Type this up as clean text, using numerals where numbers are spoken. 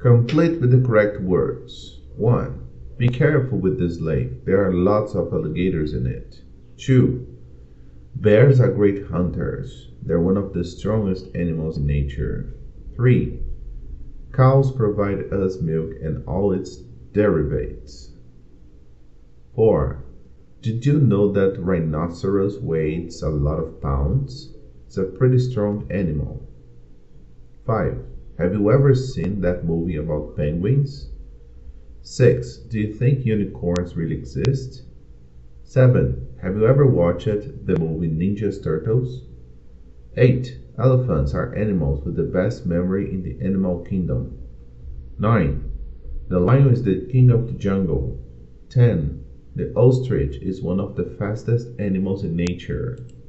Complete with the correct words. 1. Be careful with this lake. There are lots of alligators in it. 2. Bears are great hunters. They're one of the strongest animals in nature. 3. Cows provide us milk and all its derivatives. 4. Did you know that rhinoceros weighs a lot of pounds? It's a pretty strong animal. 5. Have you ever seen that movie about penguins? 6. Do you think unicorns really exist? 7. Have you ever watched the movie Ninja Turtles? 8. Elephants are animals with the best memory in the animal kingdom. 9. The lion is the king of the jungle. 10. The ostrich is one of the fastest animals in nature.